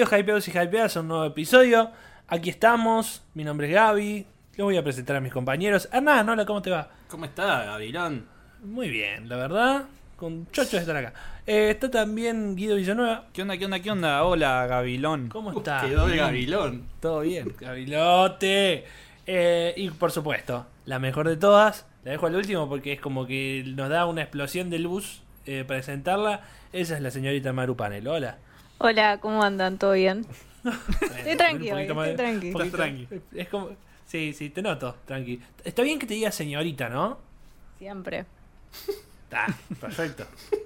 Bienvenidos hypeados y hypeadas a un nuevo episodio. Aquí estamos, mi nombre es Gaby. Les voy a presentar a mis compañeros. Hernán, hola, ¿cómo te va? ¿Cómo está, Gavilón? Muy bien, la verdad. Con chocho de estar acá. Está también Guido Villanueva. ¿Qué onda? Hola, Gavilón. ¿Cómo está? Quedó el Gavilón. ¿Todo bien? Gavilote. Y por supuesto, la mejor de todas. La dejo al último porque es como que nos da una explosión de luz presentarla. Esa es la señorita Maru Panel. Hola. Hola, ¿cómo andan? ¿Todo bien? Estoy tranqui Un hoy, poquito más estoy tranqui. un poquito- tranqui. Es como... Sí, te noto, tranqui. Está bien que te diga señorita, ¿no? Siempre. Perfecto.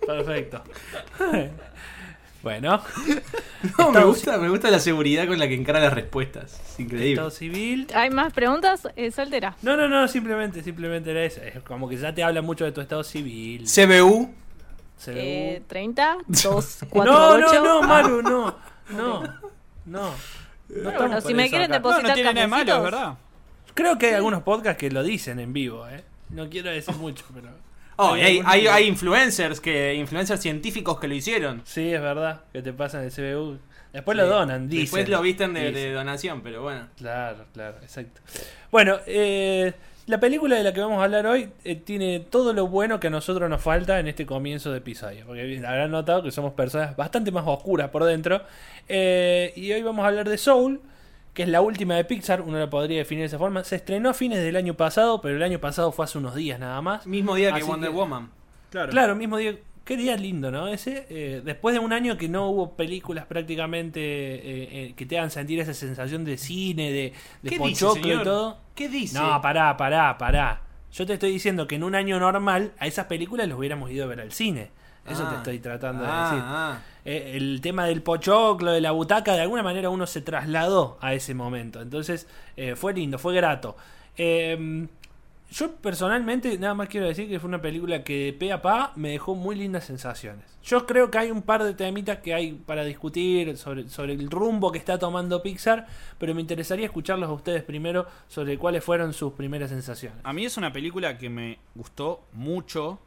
Bueno. No, Estado me gusta la seguridad con la que encara las respuestas. Es increíble. Estado civil. ¿Hay más preguntas? Soltera. No, simplemente era eso. Es como que ya te habla mucho de tu estado civil. CBU. CBU. 30, 2, 4, 8. No, Maru, no. No Bueno, estamos si por me eso quieren acá. No depositar tiene nada de malo, es cafecitos. verdad. Creo que hay algunos podcasts que lo dicen en vivo, No quiero decir mucho, pero... Oh, y hay algunos- influencers científicos que lo hicieron. Sí, es verdad, que te pasan el CBU. Después lo donan, dicen. Después lo visten de Dicen. donación, pero bueno. Claro, exacto. Bueno, la película de la que vamos a hablar hoy tiene todo lo bueno que a nosotros nos falta en este comienzo de episodio. Porque habrán notado que somos personas bastante más oscuras por dentro. Y hoy vamos a hablar de Soul, que es la última de Pixar, uno la podría definir de esa forma. Se estrenó a fines del año pasado, pero el año pasado fue hace unos días nada más. Mismo día que Así Wonder que- Woman. Claro, mismo día. Qué día lindo, ¿no? Ese. Después de un año que no hubo películas prácticamente que te hagan sentir esa sensación de cine, de ¿Qué dice, pochoclo y señor? todo. ¿Qué dice? No, pará. Yo te estoy diciendo que en un año normal a esas películas los hubiéramos ido a ver al cine. Eso te estoy tratando de decir. El tema del pochoclo, de la butaca, de alguna manera uno se trasladó a ese momento. Entonces, fue lindo, fue grato. Yo personalmente nada más quiero decir que fue una película que de pe a pa me dejó muy lindas sensaciones. Yo creo que hay un par de temitas que hay para discutir sobre el rumbo que está tomando Pixar, pero me interesaría escucharlos a ustedes primero sobre cuáles fueron sus primeras sensaciones. A mí es una película que me gustó mucho.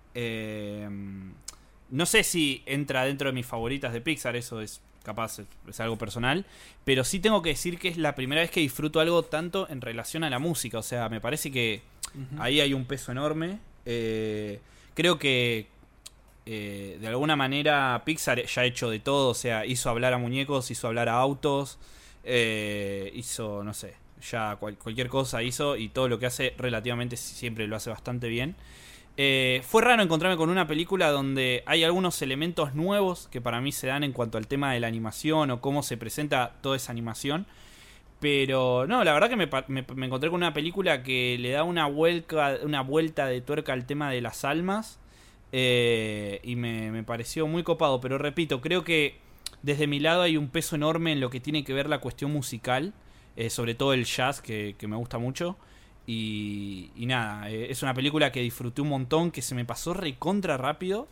No sé si entra dentro de mis favoritas de Pixar, eso es capaz, es algo personal, pero sí tengo que decir que es la primera vez que disfruto algo tanto en relación a la música. O sea, me parece que ahí hay un peso enorme. Creo que de alguna manera Pixar ya ha hecho de todo. O sea, hizo hablar a muñecos, hizo hablar a autos, hizo, no sé, ya cualquier cosa hizo, y todo lo que hace relativamente siempre lo hace bastante bien. Fue raro encontrarme con una película donde hay algunos elementos nuevos que para mí se dan en cuanto al tema de la animación o cómo se presenta toda esa animación. Pero no, la verdad que me encontré con una película que le da una vuelta de tuerca al tema de las almas. Y me pareció muy copado. Pero repito, creo que desde mi lado hay un peso enorme en lo que tiene que ver la cuestión musical. Sobre todo el jazz, que me gusta mucho. Y nada, es una película que disfruté un montón, que se me pasó recontra rápido.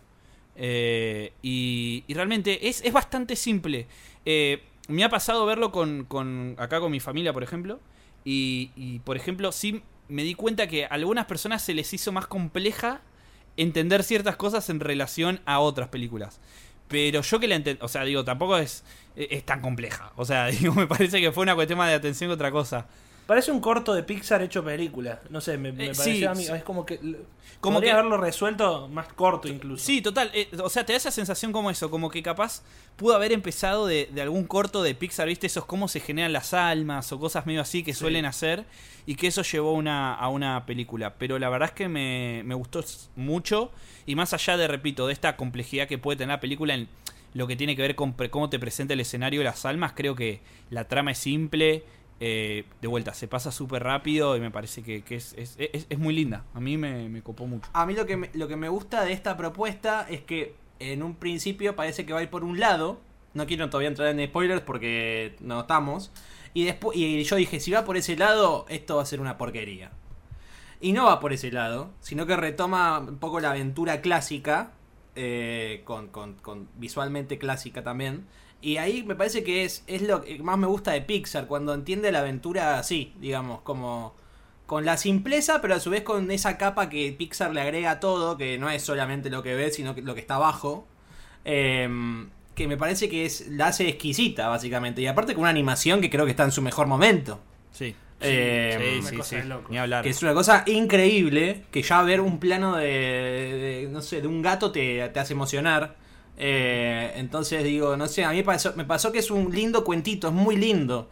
Y realmente es bastante simple. Me ha pasado verlo acá con mi familia, por ejemplo. Y por ejemplo, sí me di cuenta que a algunas personas se les hizo más compleja entender ciertas cosas en relación a otras películas. Pero yo que la entendí, o sea, digo, tampoco es tan compleja. O sea, digo, me parece que fue una cuestión más de atención que otra cosa. Parece un corto de Pixar hecho película. No sé, me Sí, pareció a mí. Es como que... Como podría que- haberlo resuelto más corto incluso. Sí, total. O sea, te da esa sensación como eso, como que capaz pudo haber empezado de algún corto de Pixar, ¿viste? Esos cómo se generan las almas o cosas medio así que suelen hacer, y que eso llevó a una película. Pero la verdad es que me gustó mucho, y más allá de, repito, de esta complejidad que puede tener la película en lo que tiene que ver con cómo te presenta el escenario de las almas, creo que la trama es simple. De vuelta, se pasa súper rápido y me parece que es muy linda. A mí me copó mucho. A mí lo que me gusta de esta propuesta es que en un principio parece que va a ir por un lado. No quiero todavía entrar en spoilers porque no estamos. Y yo dije, si va por ese lado, esto va a ser una porquería. Y no va por ese lado, sino que retoma un poco la aventura clásica, con visualmente clásica también. Y ahí me parece que es lo que más me gusta de Pixar, cuando entiende la aventura así, digamos, como con la simpleza, pero a su vez con esa capa que Pixar le agrega a todo, que no es solamente lo que ves, sino que lo que está abajo. Que que me parece que la hace exquisita, básicamente. Y aparte con una animación que creo que está en su mejor momento. Sí. Sí. Ni hablar. Que es una cosa increíble, que ya ver un plano no sé, de un gato te hace emocionar. Entonces digo, no sé, a mí me pasó que es un lindo cuentito, es muy lindo.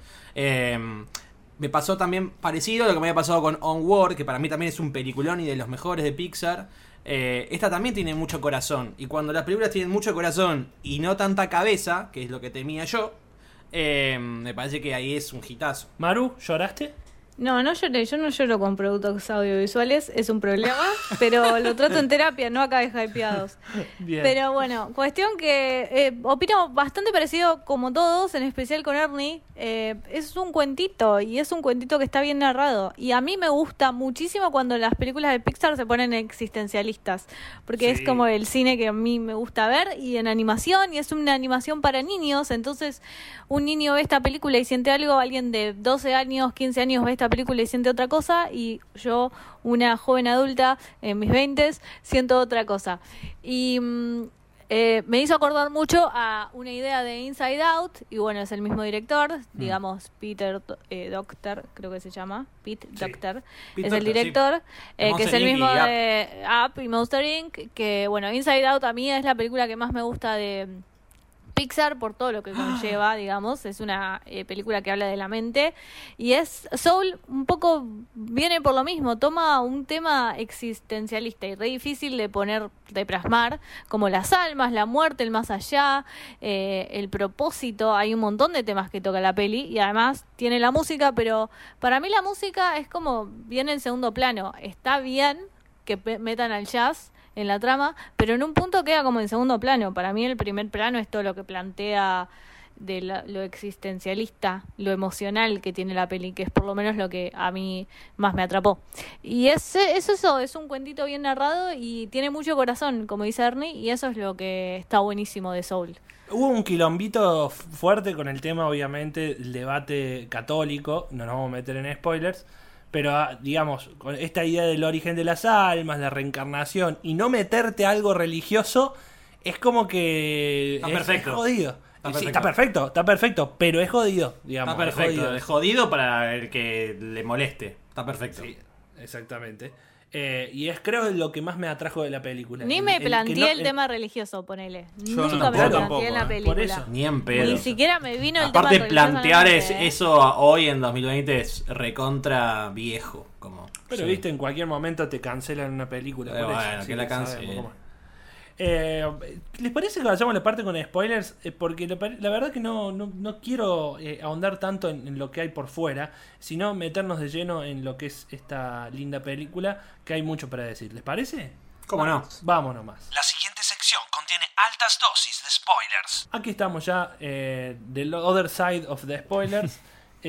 Me pasó también parecido a lo que me había pasado con Onward, que para mí también es un peliculón y de los mejores de Pixar. Esta también tiene mucho corazón, y cuando las películas tienen mucho corazón y no tanta cabeza, que es lo que temía yo, me parece que ahí es un hitazo. Maru, ¿lloraste? No lloré, yo no lloro con productos audiovisuales, es un problema, pero lo trato en terapia, no acá de hypeados. Bien. Pero bueno, cuestión que opino bastante parecido como todos, en especial con Ernie. Es un cuentito, y es un cuentito que está bien narrado. Y a mí me gusta muchísimo cuando las películas de Pixar se ponen existencialistas, porque es como el cine que a mí me gusta ver, y en animación, y es una animación para niños. Entonces un niño ve esta película y siente algo, alguien de 12 años, 15 años ve esta película y siente otra cosa, y yo, una joven adulta en mis 20s, siento otra cosa. Y me hizo acordar mucho a una idea de Inside Out, y bueno, es el mismo director, digamos, Peter Docter, creo que se llama, Pete Docter, es el director, que es el mismo de Up y Monster Inc., que bueno, Inside Out a mí es la película que más me gusta de Pixar por todo lo que conlleva, digamos. Es una película que habla de la mente, y Soul un poco viene por lo mismo, toma un tema existencialista y re difícil de plasmar, como las almas, la muerte, el más allá, el propósito. Hay un montón de temas que toca la peli, y además tiene la música, pero para mí la música es como viene en segundo plano. Está bien que metan al jazz en la trama, pero en un punto queda como en segundo plano. Para mí el primer plano es todo lo que plantea de lo existencialista, lo emocional que tiene la peli, que es por lo menos lo que a mí más me atrapó. Y eso, es un cuentito bien narrado y tiene mucho corazón, como dice Ernie, y eso es lo que está buenísimo de Soul. Hubo un quilombito fuerte con el tema, obviamente, el debate católico, no nos vamos a meter en spoilers, pero digamos, con esta idea del origen de las almas, la reencarnación, y no meterte a algo religioso, es como que es jodido. Está perfecto, pero es jodido, digamos. Está perfecto, es jodido para el que le moleste. Está perfecto. Sí, exactamente. Y es, creo, lo que más me atrajo de la película. Ni me planteé el tema religioso, ponele. Yo Nunca me lo planteé en la película. Por eso. Ni en pedo. Ni siquiera me vino el Aparte, tema religioso. plantear eso hoy en 2020 es recontra viejo. Pero sí. Viste, en cualquier momento te cancelan una película. Por bueno, eso, que la cancelen. ¿Les parece que vayamos a la parte con spoilers? Porque la verdad que no quiero ahondar tanto en lo que hay por fuera, sino meternos de lleno en lo que es esta linda película, que hay mucho para decir. ¿Les parece? ¿Cómo no? Vamos nomás. La siguiente sección contiene altas dosis de spoilers. Aquí estamos ya, del other side of the spoilers,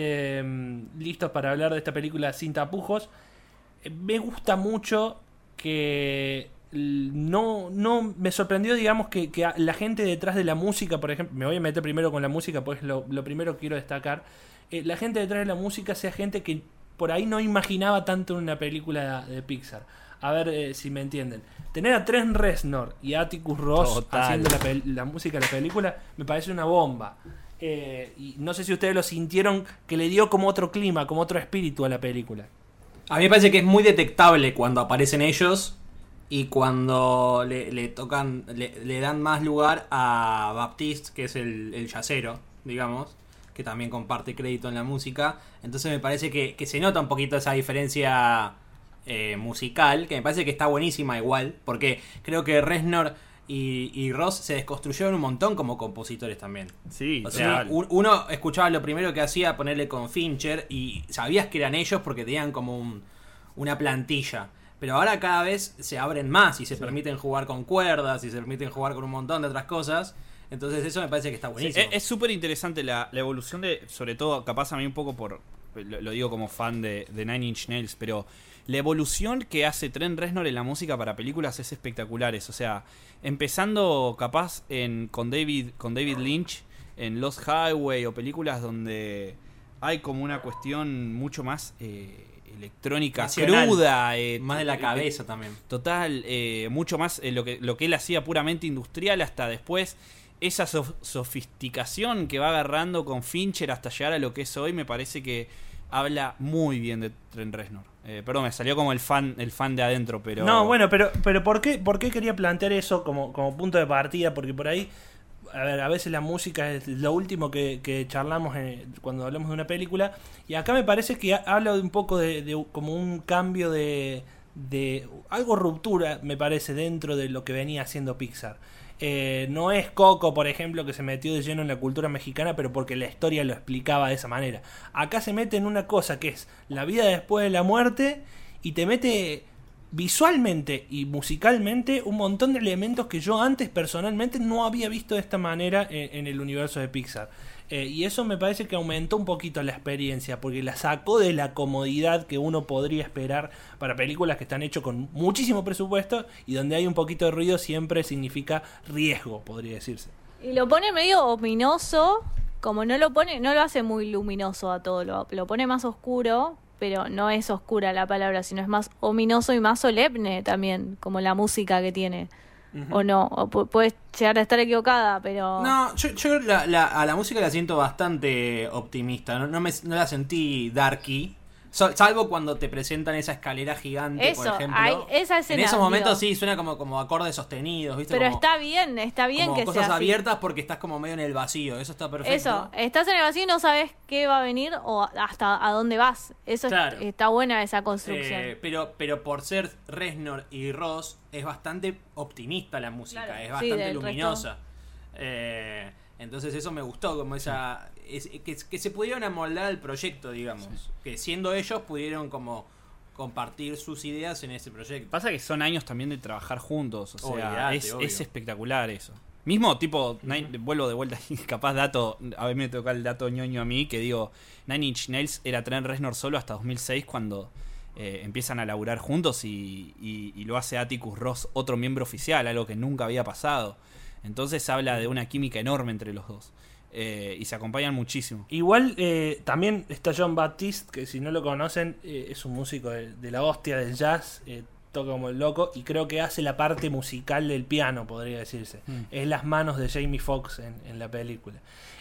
listos para hablar de esta película sin tapujos. Me gusta mucho que no me sorprendió, digamos, que la gente detrás de la música, por ejemplo, me voy a meter primero con la música, pues lo primero que quiero destacar, la gente detrás de la música sea gente que por ahí no imaginaba tanto en una película de Pixar. A ver si me entienden. Tener a Trent Reznor y a Atticus Ross haciendo la música de la película me parece una bomba. Y no sé si ustedes lo sintieron, que le dio como otro clima, como otro espíritu a la película. A mí me parece que es muy detectable cuando aparecen ellos y cuando le tocan, le dan más lugar a Baptiste, que es el yacero, digamos, que también comparte crédito en la música. Entonces me parece que se nota un poquito esa diferencia musical, que me parece que está buenísima igual, porque creo que Reznor y Ross se desconstruyeron un montón como compositores también. Sí, o sea, uno escuchaba lo primero que hacía, ponerle con Fincher, y sabías que eran ellos porque tenían como una plantilla. Pero ahora cada vez se abren más y se permiten jugar con cuerdas y se permiten jugar con un montón de otras cosas. Entonces eso me parece que está buenísimo. Sí, es súper interesante la evolución de, sobre todo, capaz a mí un poco lo digo como fan de Nine Inch Nails, pero la evolución que hace Trent Reznor en la música para películas es espectacular. O sea, empezando capaz con David Lynch en Lost Highway o películas donde hay como una cuestión mucho más electrónica, nacional, cruda, más de la cabeza también. Total, mucho más lo que él hacía puramente industrial, hasta después esa sofisticación que va agarrando con Fincher hasta llegar a lo que es hoy, me parece que habla muy bien de Trent Reznor. Perdón, me salió como el fan de adentro, pero... No, bueno, pero ¿por qué quería plantear eso como punto de partida? Porque por ahí, a ver, a veces la música es lo último que charlamos cuando hablamos de una película, y acá me parece que habla un poco de como un cambio de algo ruptura, me parece, dentro de lo que venía haciendo Pixar. No es Coco, por ejemplo, que se metió de lleno en la cultura mexicana, pero porque la historia lo explicaba de esa manera. Acá se mete en una cosa que es la vida después de la muerte, y te mete visualmente y musicalmente un montón de elementos que yo antes personalmente no había visto de esta manera en el universo de Pixar. Y eso me parece que aumentó un poquito la experiencia, porque la sacó de la comodidad que uno podría esperar para películas que están hechas con muchísimo presupuesto, y donde hay un poquito de ruido siempre significa riesgo, podría decirse. Y lo pone medio ominoso, como no lo hace muy luminoso a todo, lo pone más oscuro, pero no es oscura la palabra, sino es más ominoso y más solemne también, como la música que tiene. O no, o puedes llegar a estar equivocada, pero... No, yo a la música la siento bastante optimista. No la sentí darky. Salvo cuando te presentan esa escalera gigante, eso, por ejemplo. Esa escena, en esos momentos sí, suena como acordes sostenidos, ¿viste? Pero como, está bien como que cosas sea abiertas así. porque estás como medio en el vacío. Eso está perfecto. Eso, estás en el vacío y no sabes qué va a venir o hasta a dónde vas. Eso claro. Está buena esa construcción. Pero por ser Reznor y Ross, es bastante optimista la música, Claro, es bastante sí, luminosa. Entonces eso me gustó, como esa... que se pudieron amoldar al proyecto, digamos. Sí. Que siendo ellos pudieron como compartir sus ideas en ese proyecto. Pasa que son años también de trabajar juntos, o sea, obvio. Es espectacular eso. Mismo tipo, vuelvo de vuelta, capaz a mí me toca el dato ñoño a mí, que digo, Nine Inch Nails era Trent Reznor solo hasta 2006 cuando empiezan a laburar juntos y lo hace Atticus Ross, otro miembro oficial, algo que nunca había pasado. Entonces habla de una química enorme entre los dos. Y se acompañan muchísimo. Igual también está John Baptiste, que si no lo conocen es un músico de la hostia del jazz, toca como el loco, y creo que hace la parte musical del piano, podría decirse. Es las manos de Jamie Foxx en la película.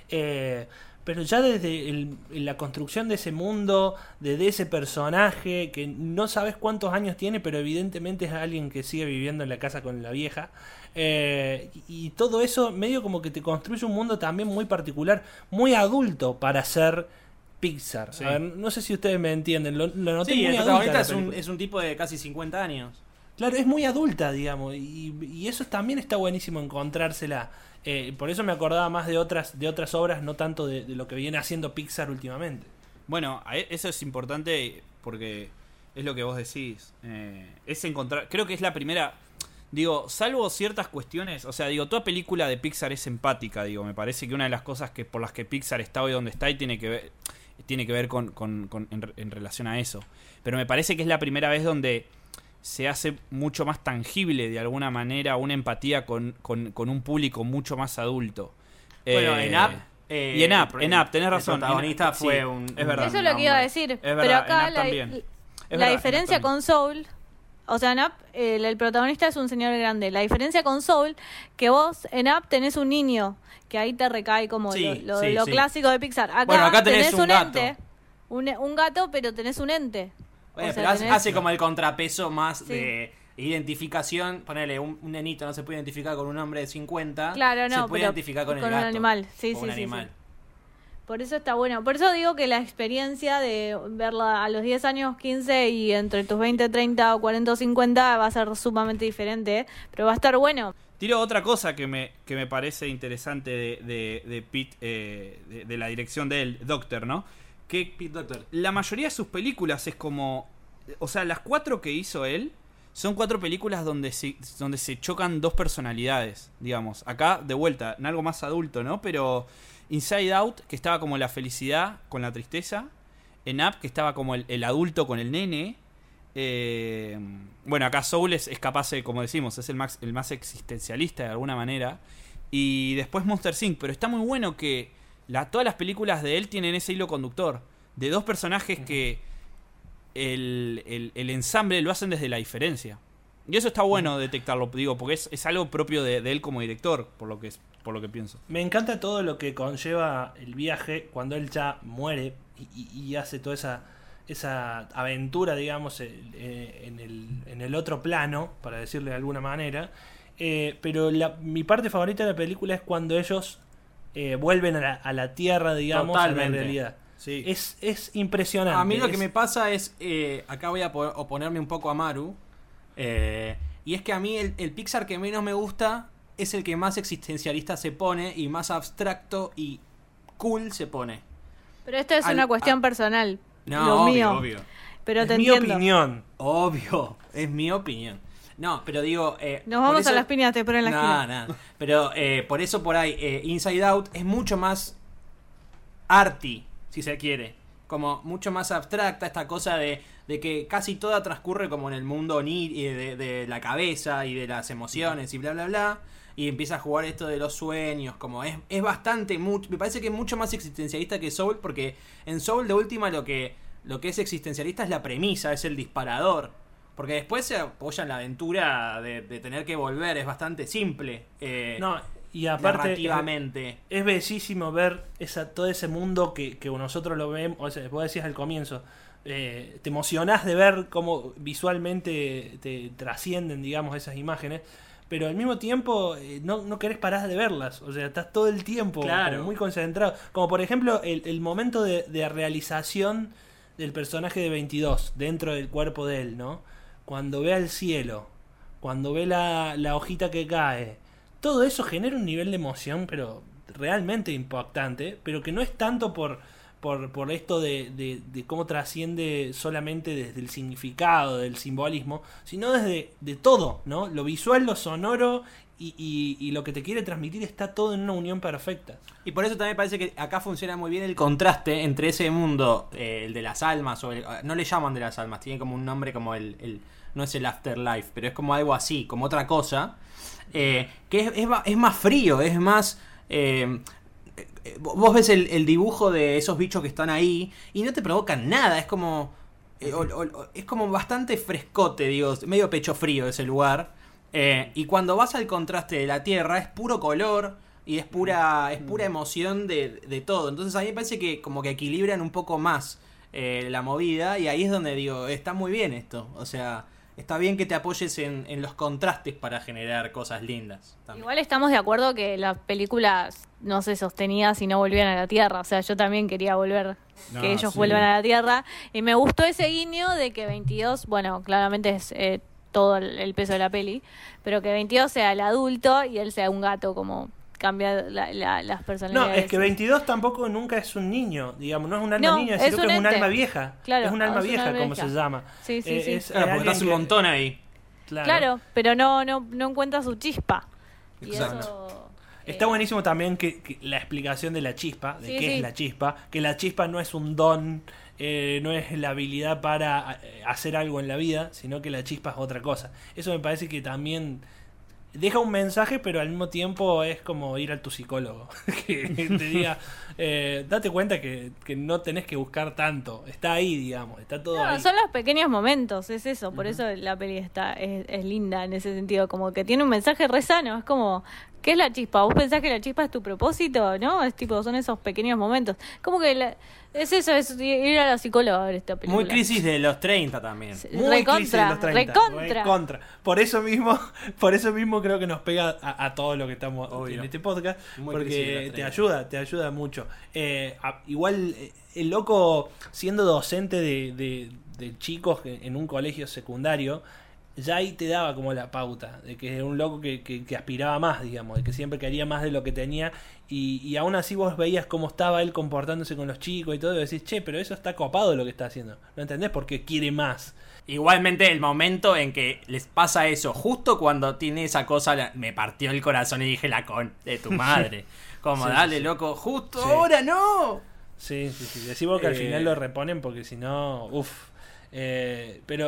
Pero ya desde la construcción de ese mundo, de ese personaje, que no sabes cuántos años tiene, pero evidentemente es alguien que sigue viviendo en la casa con la vieja, y todo eso medio como que te construye un mundo también muy particular, muy adulto para ser Pixar. Sí. A ver, no sé si ustedes me entienden, lo noté sí, muy el adulta. protagonista es un tipo de casi 50 años. Claro, es muy adulta, digamos, y eso también está buenísimo encontrársela. Por eso me acordaba más de otras obras, no tanto de lo que viene haciendo Pixar últimamente. Bueno, eso es importante porque es lo que vos decís. Es encontrar, creo que es la primera, digo, salvo ciertas cuestiones, o sea, digo, toda película de Pixar es empática, digo, me parece que una de las cosas por las que Pixar está hoy donde está y tiene que ver en relación a eso. Pero me parece que es la primera vez donde se hace mucho más tangible de alguna manera una empatía con un público mucho más adulto. Bueno, en Up. Y en Up, tenés razón. El protagonista fue es verdad. Eso es lo que iba a decir. Es pero verdad, acá la diferencia con Soul, o sea, en Up el protagonista es un señor grande. La diferencia con Soul, que vos en Up tenés un niño, que ahí te recae como lo clásico de Pixar. Acá tenés un gato. Ente, un gato, pero tenés un ente. Bueno, pero hace como el contrapeso más de identificación. Ponele, un nenito no se puede identificar con un hombre de 50. Claro, no, se puede identificar con el gato. Un animal. Sí. Por eso está bueno. Por eso digo que la experiencia de verla a los 10 años, 15 y entre tus 20, 30 o 40 o 50 va a ser sumamente diferente, pero va a estar bueno. Tiro otra cosa que me parece interesante de Pete, de la dirección del Doctor, ¿no? Que Pete Docter. La mayoría de sus películas es como... O sea, las 4 que hizo él son 4 películas donde se chocan 2 personalidades, digamos. Acá, de vuelta, en algo más adulto, ¿no? Pero Inside Out, que estaba como la felicidad con la tristeza. En Up, que estaba como el adulto con el nene. Bueno, acá Soul es capaz de, como decimos, es el más existencialista de alguna manera. Y después Monster Inc. Pero está muy bueno que todas las películas de él tienen ese hilo conductor de 2 personajes que el ensamble lo hacen desde la diferencia. Y eso está bueno detectarlo, digo, porque es algo propio de él como director, por lo que pienso. Me encanta todo lo que conlleva el viaje cuando él ya muere y hace toda esa aventura, digamos, en el otro plano, para decirle de alguna manera. Pero mi parte favorita de la película es cuando ellos vuelven a la Tierra, digamos, Totalmente. a la realidad. Sí. Es impresionante. A mí lo que me pasa es, acá voy a oponerme un poco a Maru, y es que a mí el Pixar que menos me gusta es el que más existencialista se pone y más abstracto y cool se pone. Pero esto es una cuestión personal. No, lo obvio, mío. obvio. Pero es te mi entiendo. opinión. Obvio, es mi opinión. No, pero digo... Nos vamos a las piñas, te espero en la esquina. Nada. Pero por eso por ahí, Inside Out es mucho más arty, si se quiere. Como mucho más abstracta esta cosa de que casi toda transcurre como en el mundo de la cabeza y de las emociones y bla bla bla. Y empieza a jugar esto de los sueños. Como es bastante... me parece que es mucho más existencialista que Soul. Porque en Soul de última lo que es existencialista es la premisa, es el disparador. Porque después se apoya en la aventura de tener que volver. Es bastante simple. No, y aparte narrativamente. es bellísimo ver todo ese mundo que nosotros lo vemos. O sea, vos decías al comienzo, te emocionás de ver cómo visualmente te trascienden, digamos, esas imágenes. Pero al mismo tiempo no querés parar de verlas. O sea, estás todo el tiempo como muy concentrado. Como por ejemplo el momento de realización del personaje de 22 dentro del cuerpo de él, ¿no? Cuando ve al cielo, cuando ve la hojita que cae, todo eso genera un nivel de emoción, pero realmente impactante, pero que no es tanto por esto de cómo trasciende solamente desde el significado, del simbolismo, sino desde de todo, ¿no? Lo visual, lo sonoro y lo que te quiere transmitir está todo en una unión perfecta. Y por eso también me parece que acá funciona muy bien el contraste entre ese mundo, el de las almas, no le llaman de las almas, tiene como un nombre como no es el afterlife, pero es como algo así, como otra cosa, que es más frío, es más... vos ves el dibujo de esos bichos que están ahí y no te provocan nada, es como es como bastante frescote, digo, medio pecho frío ese lugar, y cuando vas al contraste de la tierra es puro color y es pura emoción de todo. Entonces a mí me parece que como que equilibran un poco más la movida, y ahí es donde digo, está muy bien esto, o sea, está bien que te apoyes en los contrastes para generar cosas lindas también. Igual estamos de acuerdo que las películas no se sostenían si no volvían a la Tierra. O sea, yo también quería que ellos vuelvan a la Tierra. Y me gustó ese guiño de que 22, bueno, claramente es todo el peso de la peli, pero que 22 sea el adulto y él sea un gato, como cambia las personalidades. No, es que 22 tampoco nunca es un niño, digamos, no es un alma niña, sino que es un alma vieja. Claro, es un alma vieja, como se llama. Sí. Claro, porque estás un montón ahí. Claro, pero no encuentra su chispa. Exacto. Y eso, está buenísimo también que la explicación de la chispa, de qué es la chispa, que la chispa no es un don, no es la habilidad para hacer algo en la vida, sino que la chispa es otra cosa. Eso me parece que también deja un mensaje, pero al mismo tiempo es como ir a tu psicólogo que te diga, date cuenta que no tenés que buscar tanto, está ahí, digamos, está todo ahí. Son los pequeños momentos, es eso, por eso la peli es linda en ese sentido, como que tiene un mensaje re sano, es como, ¿qué es la chispa? ¿Vos pensás que la chispa es tu propósito? ¿No? Es tipo, son esos pequeños momentos. Como que es eso, es ir a la psicóloga a ver esta película. Muy crisis de los 30 también. Muy crisis de los 30. Recontra. Por eso mismo creo que nos pega a todo lo que estamos en este podcast. Muy porque te ayuda mucho. Igual el loco, siendo docente de chicos en un colegio secundario, ya ahí te daba como la pauta de que era un loco que aspiraba más, digamos, de que siempre quería más de lo que tenía, y aún así vos veías cómo estaba él comportándose con los chicos y todo, y decís, che, pero eso está copado lo que está haciendo, ¿no entendés? Porque quiere más. Igualmente el momento en que les pasa eso, justo cuando tiene esa cosa, me partió el corazón y dije, la con de tu madre. Como, dale, loco, justo ahora no. Sí. Decimos que al final lo reponen porque si no, pero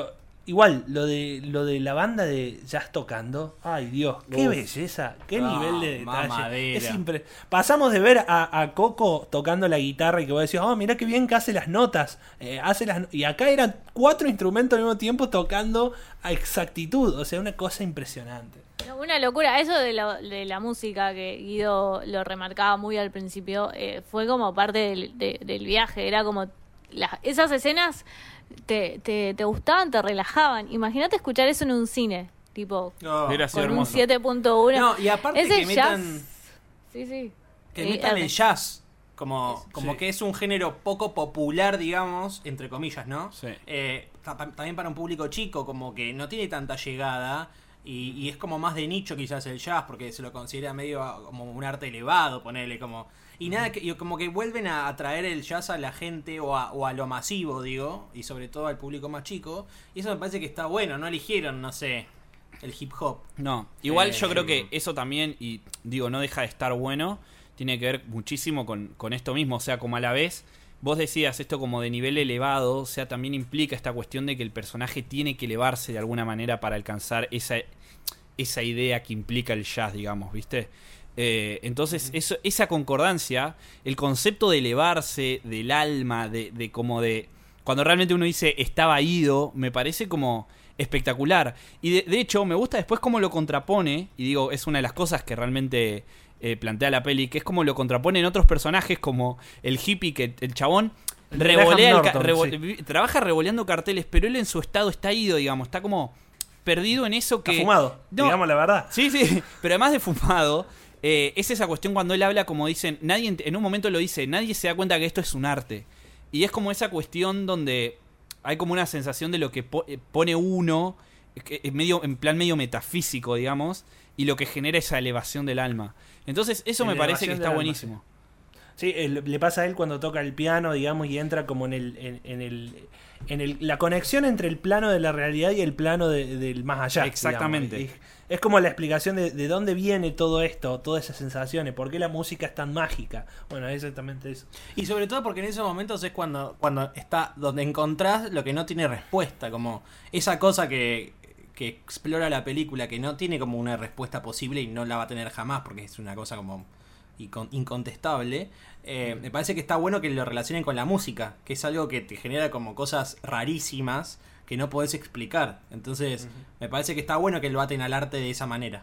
igual, lo de la banda de jazz tocando, ay Dios, qué belleza, qué nivel de detalle. Es pasamos de ver a Coco tocando la guitarra y que vos decís, oh, mirá qué bien que hace las notas. Y acá eran 4 instrumentos al mismo tiempo tocando a exactitud, o sea, una cosa impresionante. Una locura, eso de la música que Guido lo remarcaba muy al principio, fue como parte del viaje, era como esas escenas te gustaban, te relajaban. Imagínate escuchar eso en un cine, tipo con hermoso. un 7.1. No, y aparte ese que metan jazz, sí. Que metan el jazz como que es un género poco popular, digamos, entre comillas, ¿no? Sí. También para un público chico, como que no tiene tanta llegada. Y es como más de nicho quizás el jazz, porque se lo considera medio como un arte elevado, ponerle como... Y nada, como que vuelven a traer el jazz a la gente o a lo masivo, digo, y sobre todo al público más chico. Y eso me parece que está bueno, no eligieron, no sé, el hip hop. No, igual yo creo que eso también, y digo, no deja de estar bueno, tiene que ver muchísimo con esto mismo, o sea, como a la vez... Vos decías esto como de nivel elevado, o sea, también implica esta cuestión de que el personaje tiene que elevarse de alguna manera para alcanzar esa idea que implica el jazz, digamos, ¿viste? Entonces, esa concordancia, el concepto de elevarse del alma, de como de... Cuando realmente uno dice estaba ido, me parece como espectacular. Y de hecho, me gusta después cómo lo contrapone, y digo, es una de las cosas que realmente... plantea la peli, que es como lo contrapone en otros personajes, como el hippie, que el chabón trabaja revoleando carteles, pero él en su estado está ido, digamos, está como perdido en eso que... Está fumado, digamos la verdad. Sí, pero además de fumado, es esa cuestión cuando él habla, como dicen, nadie en un momento lo dice, nadie se da cuenta que esto es un arte. Y es como esa cuestión donde hay como una sensación de lo que pone uno, en plan medio metafísico, digamos, y lo que genera esa elevación del alma. Entonces eso me parece que está buenísimo. Sí, le pasa a él cuando toca el piano, digamos, y entra como la conexión entre el plano de la realidad y el plano del más allá. Exactamente. Es como la explicación de dónde viene todo esto, todas esas sensaciones, por qué la música es tan mágica. Bueno, es exactamente eso. Y sobre todo porque en esos momentos es cuando está donde encontrás lo que no tiene respuesta, como esa cosa que explora la película, que no tiene como una respuesta posible y no la va a tener jamás porque es una cosa como incontestable. Me parece que está bueno que lo relacionen con la música, que es algo que te genera como cosas rarísimas que no podés explicar. Entonces, me parece que está bueno que lo aten al arte de esa manera.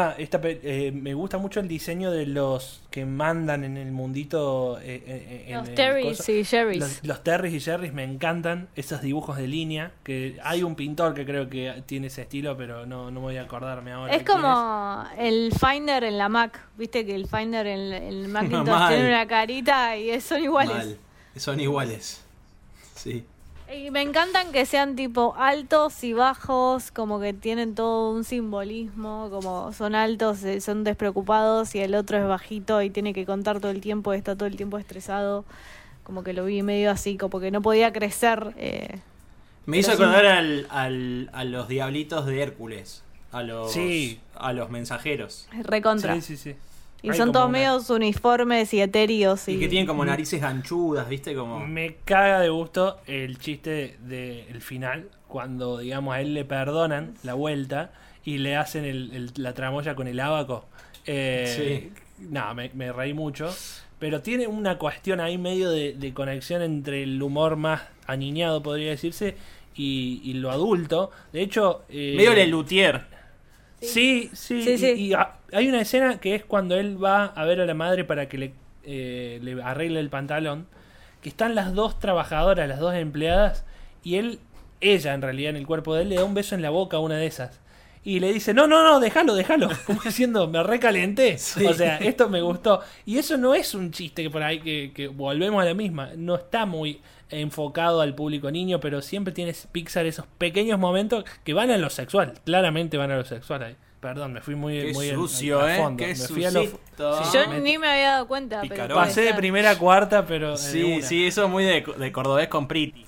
Me gusta mucho el diseño de los que mandan en el mundito. Los Terrys y Jerrys. Los Terrys y Jerrys me encantan, esos dibujos de línea. Que hay un pintor que creo que tiene ese estilo, pero no me voy a acordarme ahora. Es como el Finder en la Mac. Viste que el Finder en el Macintosh tiene una carita y son iguales. Mal. Son iguales. Sí. Y me encantan que sean tipo altos y bajos, como que tienen todo un simbolismo, como son altos, son despreocupados, y el otro es bajito y tiene que contar todo el tiempo, está todo el tiempo estresado. Como que lo vi medio así, como que no podía crecer. Me hizo acordar a los diablitos de Hércules, a los mensajeros. Recontra. Sí. Y son todos medios uniformes y etéreos. Y que tienen como narices ganchudas, ¿viste? Como... Me caga de gusto el chiste del final, cuando, digamos, a él le perdonan la vuelta y le hacen la tramoya con el ábaco. Sí. No, me reí mucho. Pero tiene una cuestión ahí medio de conexión entre el humor más aniñado, podría decirse, y lo adulto. De hecho... medio Lelutier. Sí. Y hay una escena que es cuando él va a ver a la madre para que le arregle el pantalón, que están las dos trabajadoras, las dos empleadas, y ella en realidad en el cuerpo de él le da un beso en la boca a una de esas. Y le dice, no, déjalo. Como diciendo, me recalenté. Sí. O sea, esto me gustó. Y eso no es un chiste que por ahí que volvemos a la misma. No está muy enfocado al público niño, pero siempre tiene Pixar esos pequeños momentos que van a lo sexual. Claramente van a lo sexual ahí. Perdón, me fui muy sucio, a fondo. Qué sucio. Yo ni me había dado cuenta. Pero pasé de primera a cuarta, pero... Sí, eso es muy de cordobés con Priti.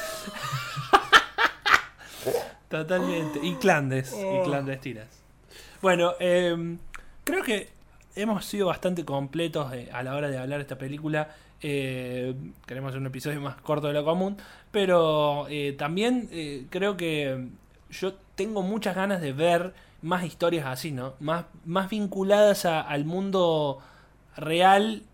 Totalmente. Y clandestinas. Bueno, creo que hemos sido bastante completos a la hora de hablar de esta película. Queremos hacer un episodio más corto de lo común, pero también creo que yo tengo muchas ganas de ver más historias así, ¿no? Más vinculadas al mundo real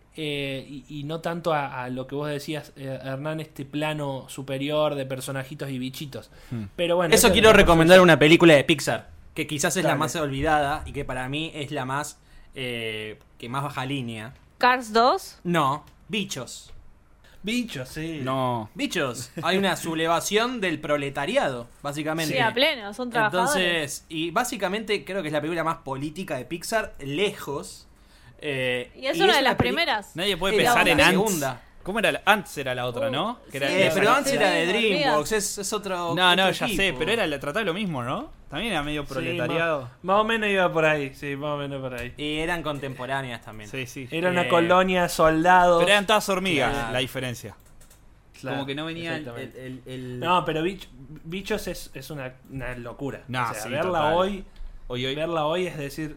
y no tanto a lo que vos decías, Hernán, este plano superior de personajitos y bichitos. Pero bueno, eso quiero recomendar una película de Pixar, que quizás es Dale. la más olvidada y que para mí es la más que más baja línea. Cars 2. No, Bichos. Bichos, sí. No. Bichos. Hay una sublevación del proletariado, básicamente. Sí, a pleno, son trabajadores. Entonces, y básicamente creo que es la película más política de Pixar, lejos. Y es una de las primeras. Nadie puede Es pensar la en Ants. segunda. ¿Cómo era? Ants era la otra, ¿no? Que era Pero antes Sí, era de sí, DreamWorks, es otro. No, otro ya equipo. sé, pero trataba lo mismo, ¿no? También era medio proletariado. Más o menos iba por ahí, sí, más o menos por ahí. Y eran contemporáneas también. Sí, sí. Era una colonia, soldados. Pero eran todas hormigas, Claro. la diferencia. Claro, Como que no venía exactamente. el... No, pero Bichos es una locura. No, o sea, sí, verla total. hoy, Hoy. verla hoy es decir,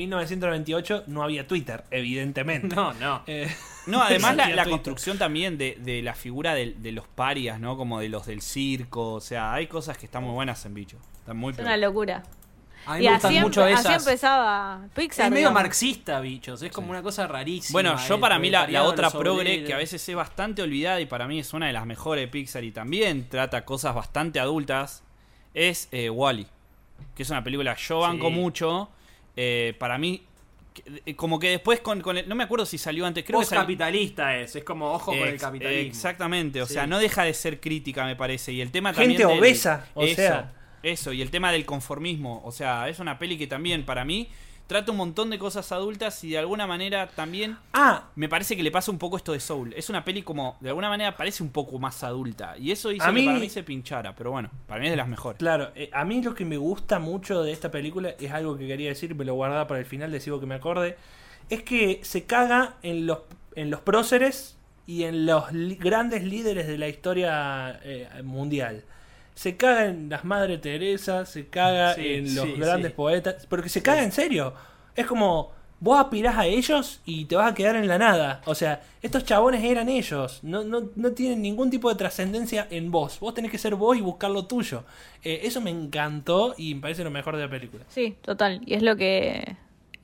1998 no había Twitter, evidentemente. No. No, además la Twitter. construcción también de la figura de los parias, ¿no? Como de los del circo. O sea, hay cosas que están muy buenas en Bicho. Están muy Es una peor. locura. A mí Y me gustan mucho así esas. empezaba Pixar. Es medio digamos. marxista, Bichos. Es como una cosa rarísima. Bueno, yo para mí la proletariado, otra los progre, obreros. que a veces es bastante olvidada y para mí es una de las mejores de Pixar y también trata cosas bastante adultas, es Wall-E. Que es una película que yo banco Sí. mucho. Para mí, como que después con el... No me acuerdo si salió antes, creo que salió... Post-capitalista es como ojo con el capitalismo. Exactamente, o Sí. sea, no deja de ser crítica, me parece. Y el tema también Gente del- obesa, o eso, sea. Eso, y el tema del conformismo. O sea, es una peli que también, para mí, trata un montón de cosas adultas y de alguna manera también... Me parece que le pasa un poco esto de Soul. Es una peli como, de alguna manera, parece un poco más adulta. Y eso hizo A que mí- para mí se pinchara. Pero bueno, para mí es de las mejores. Claro, a mí lo que me gusta mucho de esta película es algo que quería decir, me lo guardaba para el final, decido que me acorde. Es que se caga en los próceres y en los grandes líderes de la historia mundial. Se caga en las Madre Teresa, se caga Sí, en los sí, grandes sí. poetas, porque se caga en serio. Es como, vos aspirás a ellos y te vas a quedar en la nada. O sea, estos chabones eran ellos, no tienen ningún tipo de trascendencia en vos. Vos tenés que ser vos y buscar lo tuyo. Eso me encantó y me parece lo mejor de la película. Sí, total. Y es lo que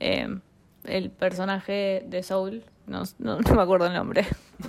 el personaje de Soul, no me acuerdo el nombre.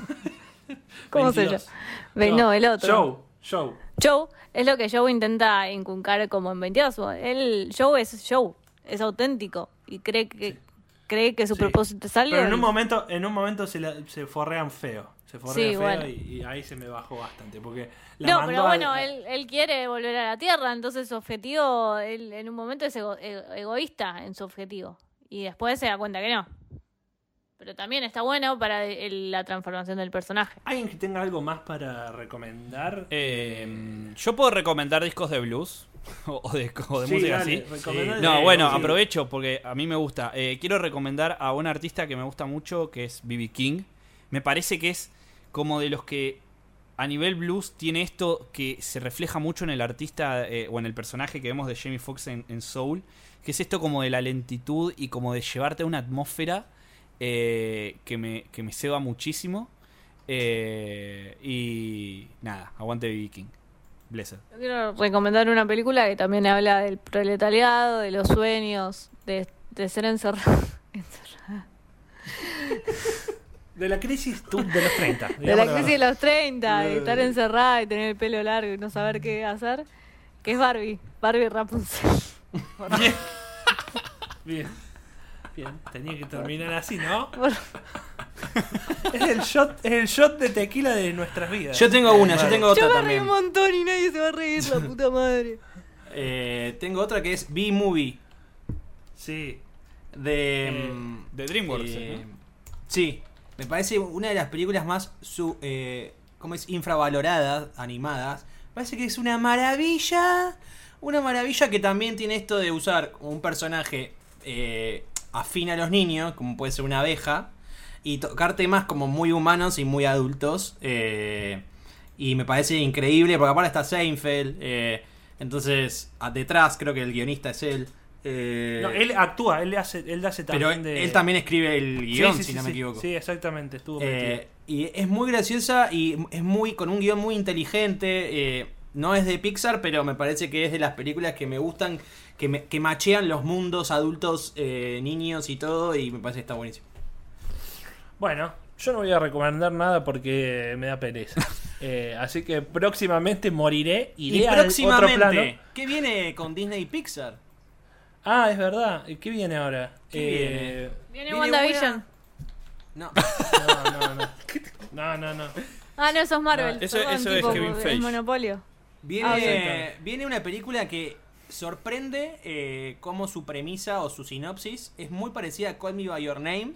¿Cómo se llama? 22. No, el otro. Joe. Es lo que Joe intenta inculcar como en 22. Joe es auténtico y cree que su Sí. propósito es algo. Pero en un momento se forrean feo. Se forrean Sí, feo bueno. y ahí se me bajó bastante. Porque la No, mandó pero bueno, al- él quiere volver a la Tierra, entonces su objetivo, él en un momento es egoísta en su objetivo. Y después se da cuenta que no. Pero también está bueno para la transformación del personaje. ¿Alguien que tenga algo más para recomendar? Yo puedo recomendar discos de blues o de Sí, música dale, así. recomendá No, de- bueno, sí. aprovecho porque a mí me gusta. Quiero recomendar a un artista que me gusta mucho, que es B.B. King. Me parece que es como de los que a nivel blues tiene esto que se refleja mucho en el artista o en el personaje que vemos de Jamie Foxx en Soul, que es esto como de la lentitud y como de llevarte a una atmósfera que me ceba muchísimo. Y nada, aguante B.B. King. Blessed. Yo quiero recomendar una película que también habla del proletariado, de los sueños, de ser encerrado. De la crisis de los 30. De la crisis de los 30, de estar encerrada y tener el pelo largo y no saber qué hacer. Que es Barbie Rapunzel. Bien. Tenía que terminar así, ¿no? Por- Es el shot de tequila de nuestras vidas. Yo tengo una, yo tengo otra Yo me reí también. un montón y nadie se va a reír, la puta madre. Tengo otra que es B-Movie. Sí. De de DreamWorks, ¿no? Sí, me parece una de las películas más ¿cómo es? Infravaloradas, animadas. Parece que es una maravilla que también tiene esto de usar un personaje afín a los niños, como puede ser una abeja, y tocar temas como muy humanos y muy adultos. Y me parece increíble, porque aparte está Seinfeld, entonces detrás creo que el guionista es él. No, él actúa, él hace Pero también de... él también escribe el guión, Sí, si no me equivoco. Sí, exactamente, estuvo metido. Y es muy graciosa y es muy con un guión muy inteligente. no es de Pixar, pero me parece que es de las películas que me gustan, que machean los mundos adultos, niños y todo, y me parece que está buenísimo. Bueno, yo no voy a recomendar nada porque me da pereza. Así que próximamente moriré, iré al otro plano. ¿Qué viene con Disney y Pixar? Ah, es verdad. ¿Qué viene ahora? Viene WandaVision. No. No. Ah, no, eso es Marvel. No, eso es Kevin Feige. El Monopolio. Viene una película que sorprende como su premisa o su sinopsis es muy parecida a Call Me By Your Name.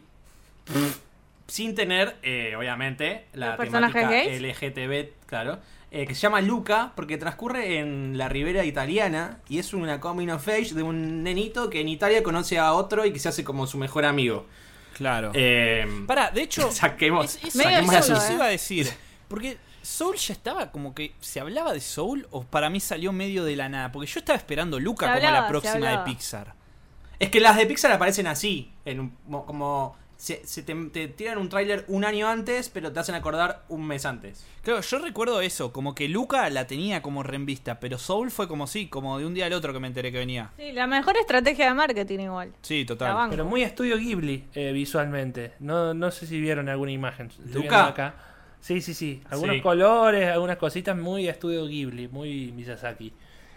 Sin tener, obviamente, la temática LGTB, claro. Que se llama Luca, porque transcurre en la Ribera italiana y es una coming of age de un nenito que en Italia conoce a otro y que se hace como su mejor amigo. Claro. Pará, de hecho, saquemos eso iba a decir. Porque Soul ya estaba como que se hablaba de Soul, o para mí salió medio de la nada. Porque yo estaba esperando Luca como la próxima de Pixar. Es que las de Pixar aparecen así, como te tiran un tráiler un año antes, pero te hacen acordar un mes antes. Claro, yo recuerdo eso, como que Luca la tenía como revista, pero Soul fue como como de un día al otro que me enteré que venía. Sí, la mejor estrategia de marketing igual. Sí, total. Pero muy estudio Ghibli visualmente. No sé si vieron alguna imagen. ¿Luca? Acá. Sí. Algunos colores, algunas cositas muy estudio Ghibli, muy Miyazaki.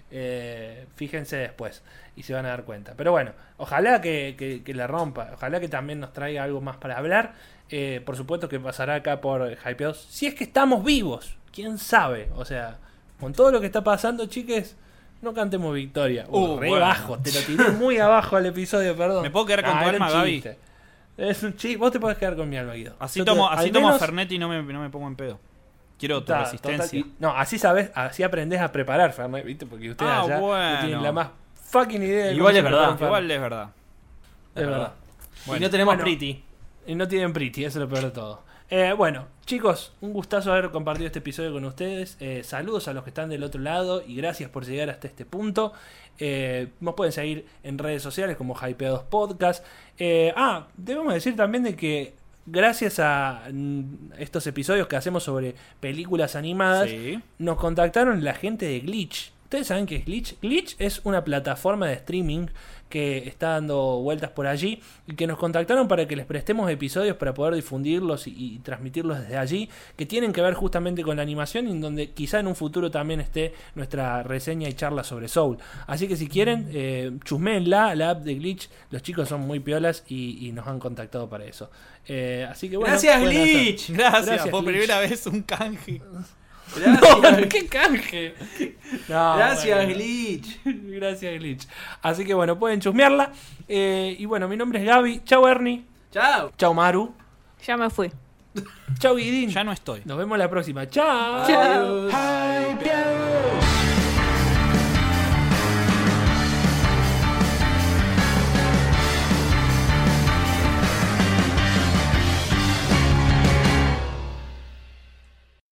Fíjense después y se van a dar cuenta. Pero bueno, ojalá que la rompa. Ojalá que también nos traiga algo más para hablar. Por supuesto que pasará acá por Hypeados. Si es que estamos vivos, quién sabe. O sea, con todo lo que está pasando, chiques, no cantemos victoria. Re bajo, te lo tiré muy abajo al episodio, perdón. ¿Me puedo quedar con tu alma, Gaby? Es un chiste. Vos te podés quedar con mi alma, Guido. Así tomo Fernet y no me pongo en pedo. Quiero otra resistencia. No, así sabes, así aprendés a preparar Fernet, ¿viste? Porque ustedes allá no tienen la más fucking idea de Igual es verdad. Igual es verdad. Es verdad. Bueno, y no tenemos Pretty. Y no tienen Pretty, eso es lo peor de todo. Bueno, chicos, un gustazo haber compartido este episodio con ustedes. Saludos a los que están del otro lado y gracias por llegar hasta este punto. Nos pueden seguir en redes sociales como Hypeados Podcast. Debemos decir también de que gracias a estos episodios que hacemos sobre películas animadas, nos contactaron la gente de Glitch. ¿Ustedes saben qué es Glitch? Glitch es una plataforma de streaming que está dando vueltas por allí y que nos contactaron para que les prestemos episodios para poder difundirlos y transmitirlos desde allí, que tienen que ver justamente con la animación y en donde quizá en un futuro también esté nuestra reseña y charla sobre Soul. Así que si quieren, chusméenla, la app de Glitch. Los chicos son muy piolas y nos han contactado para eso. Así que bueno, gracias Glitch. Gracias por primera vez un canje. Gracias. No, ¿qué canje? No, gracias, Glitch. Gracias, Glitch. Así que bueno, pueden chusmearla. Y bueno, mi nombre es Gaby. Chau, Ernie. Chau. Chau, Maru. Ya me fui. Chau, Guidín. Ya no estoy. Nos vemos la próxima. Chau. Adiós.